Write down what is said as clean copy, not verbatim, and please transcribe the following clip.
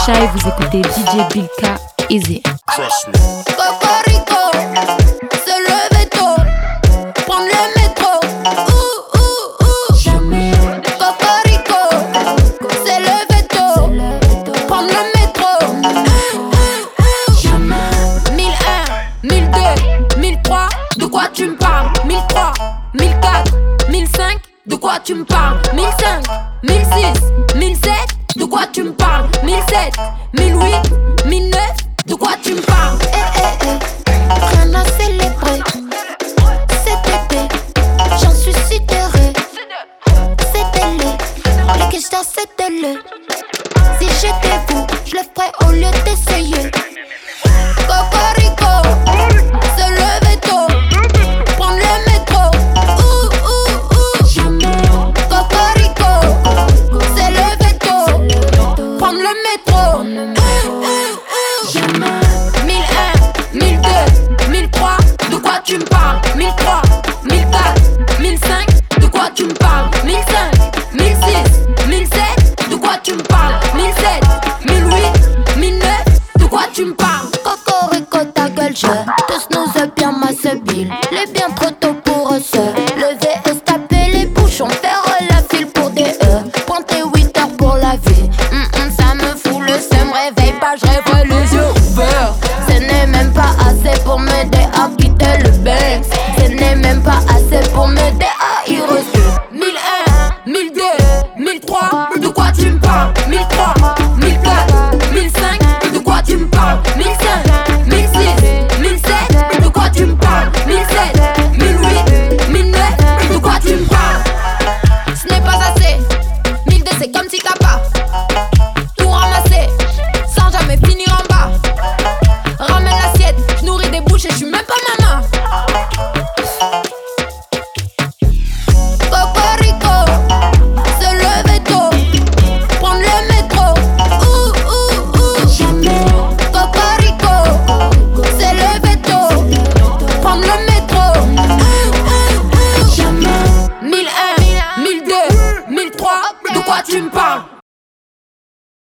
Shy, vous écoutez DJ Bilka, Easy. Trust me. Cocorico, se lever tôt, prendre le métro. Jamais. Cocorico, se lever tôt, prendre le métro. Jamais. 1001, 1002, 1003, de quoi tu me parles? 1003, 1004, 1005, de quoi tu me parles? 1005, 1006, 1007, de quoi tu me parles? 1007, 1008, 1009, de quoi tu me parles?